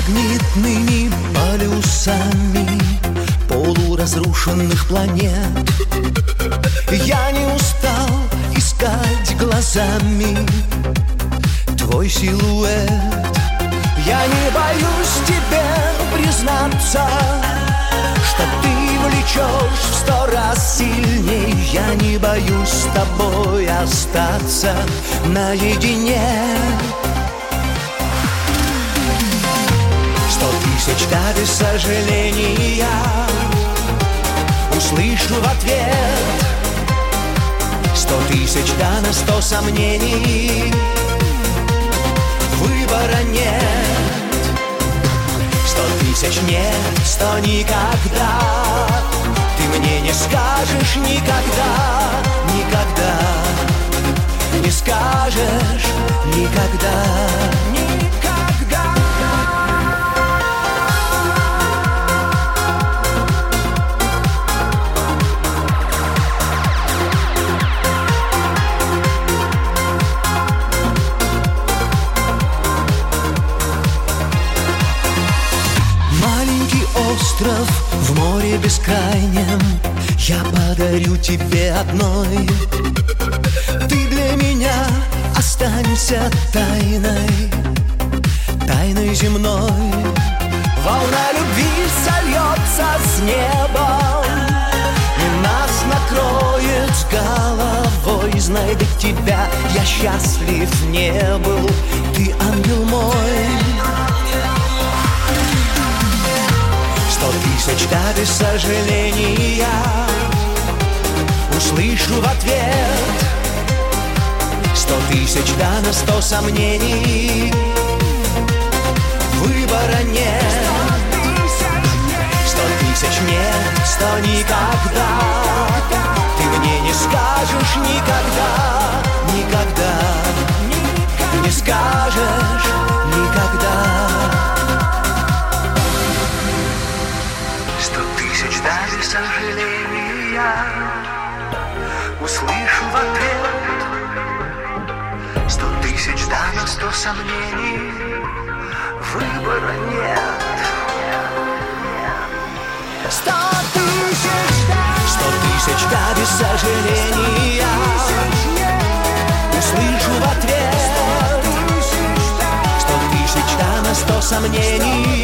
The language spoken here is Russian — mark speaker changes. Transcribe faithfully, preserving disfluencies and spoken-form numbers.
Speaker 1: магнитными полюсами полуразрушенных планет. Я не устал искать глазами твой силуэт. Я не боюсь тебе признаться, что ты влечешь в сто раз сильней. Я не боюсь с тобой остаться наедине. Сто тысяч да без сожаления услышу в ответ. Сто тысяч да на сто сомнений, выбора нет. Сто тысяч нет, сто никогда. Ты мне не скажешь никогда, никогда. Не скажешь никогда, никогда. Остров в море бескрайнем я подарю тебе одной. Ты для меня останься тайной, тайной земной. Волна любви сольется с небом и нас накроет с головой. Знай, до тебя я счастлив не был, ты ангел мой. Сто тысяч да без сожаления услышу в ответ. Сто тысяч да на сто сомнений, выбора нет. Сто тысяч нет, сто никогда. Ты мне не скажешь никогда, никогда. Не скажешь никогда. Да, без сожаления услышу в ответ. Сто тысяч да на сто сомнений, выбора нет. Сто тысяч да, сто тысяч да без сожаления услышу в ответ. Сто тысяч да на сто сомнений,